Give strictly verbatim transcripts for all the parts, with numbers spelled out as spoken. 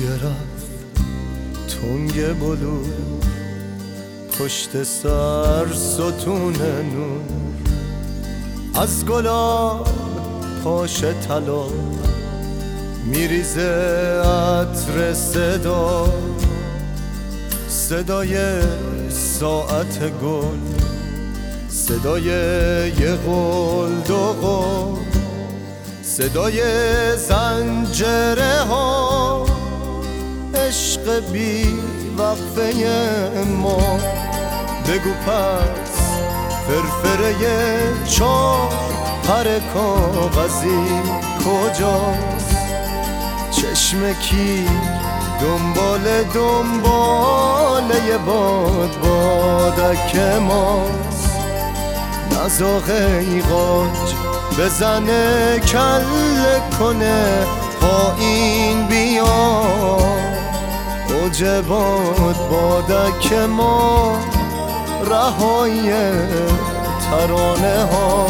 بوی رفت تنگ بلور پشت سر ستون نور از گلاب پاش طلا میریزه عطر صدا صدای ساعت گل صدای یه قول دو قول صدای زنجره ها عشق بی وقفه ما بگو پس فرفره چار پر کاغذی کجاست چشم کی دنبال دنباله باد بادک ماست نزاق ایقاج بزنه کله کنه پایین بیا اوج باد بادک ما رهای ترانه ها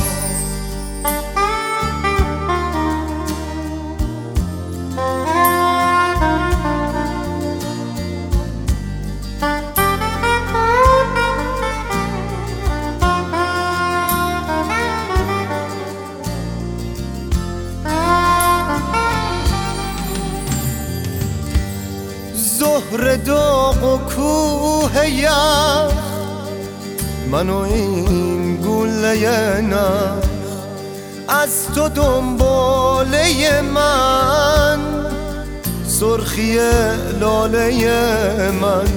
ظهر داغ و کوه یخ من و این گوله نخ از تو دنباله من سرخی لاله من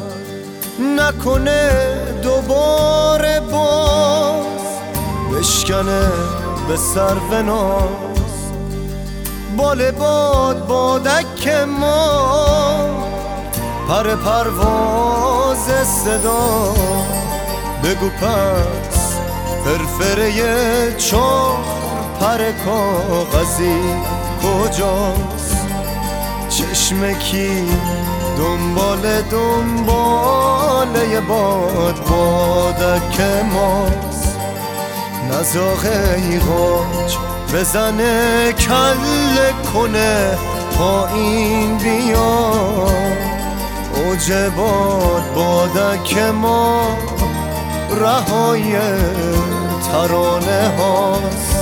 نکنه دوباره باز بشکنه به سرو ناز بال باد بادک ما پر پرواز صدا بگو پس فرفره چار پر کاغذی کجاست چشم کی دنبال دنباله باد بادک ماست نزاق ایقاج بزنه کله کنه پایین بیا اوج باد بادک ما رهای ترانه هاست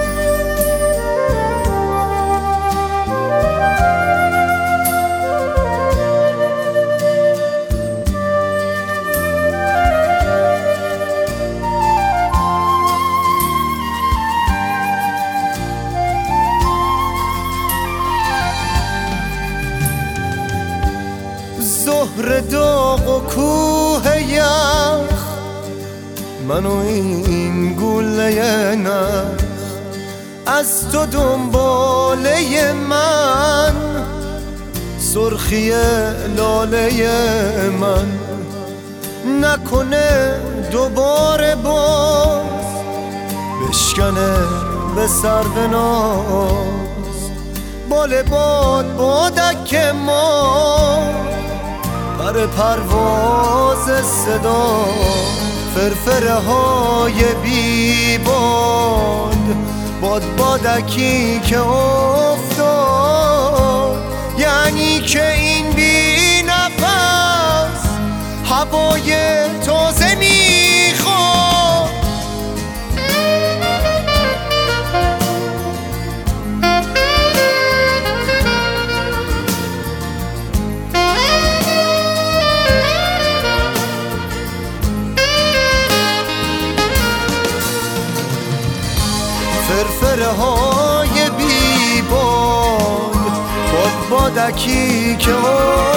ظهر داغ و کوه یخ من و این گوله نخ از تو دنباله من سرخی لاله من نکنه دوباره باز بشکنه به سرو ناز بال باد بادک ما پر پرواز صدا فرفره های بی باد باد بادکی که افتاد یعنی که این بی نفس هوای تازه میخواد فرفره های بی باد باد بادکی که